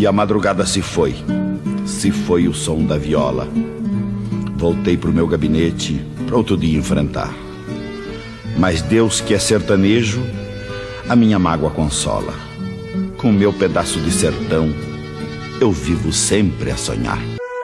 E a madrugada se foi o som da viola. Voltei pro meu gabinete pra outro dia enfrentar. Mas Deus, que é sertanejo, a minha mágoa consola. Com meu pedaço de sertão, eu vivo sempre a sonhar.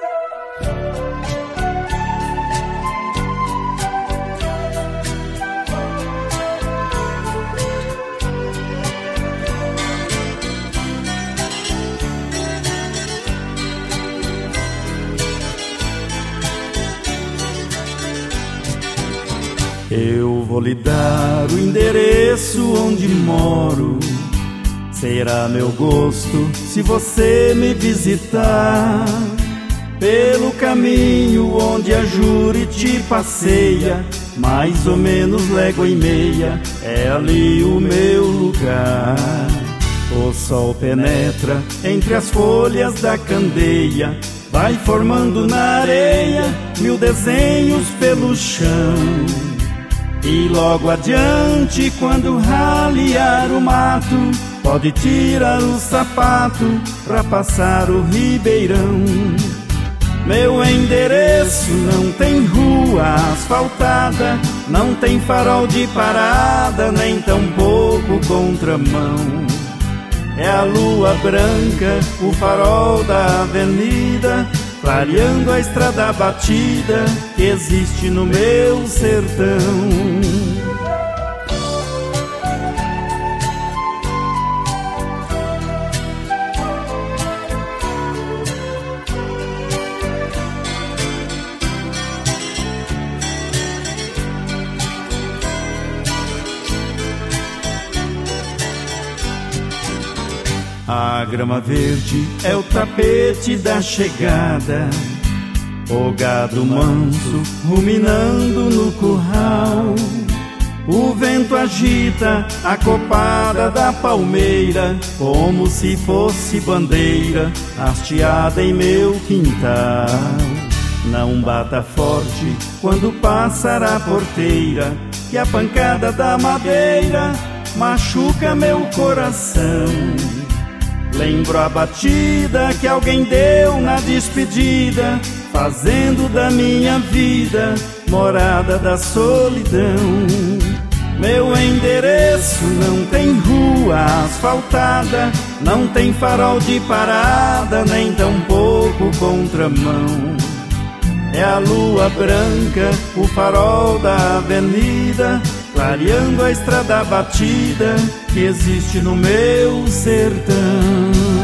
Eu vou lhe dar o endereço onde moro. Será meu gosto se você me visitar. Pelo caminho onde a Juriti passeia, mais ou menos légua e meia, é ali o meu lugar. O sol penetra entre as folhas da candeia, vai formando na areia 1000 desenhos pelo chão. E logo adiante, quando ralear o mato, pode tirar o sapato pra passar o ribeirão. Meu endereço não tem rua asfaltada, não tem farol de parada, nem tampouco contramão. É a lua branca, o farol da avenida, clareando a estrada batida que existe no meu sertão. A grama verde é o tapete da chegada, o gado manso ruminando no curral. O vento agita a copada da palmeira, como se fosse bandeira hasteada em meu quintal. Não bata forte quando passar a porteira, que a pancada da madeira machuca meu coração. Lembro a batida que alguém deu na despedida, fazendo da minha vida morada da solidão. Meu endereço não tem rua asfaltada, não tem farol de parada, nem tampouco contramão. É a lua branca, o farol da avenida, clareando a estrada batida que existe no meu sertão.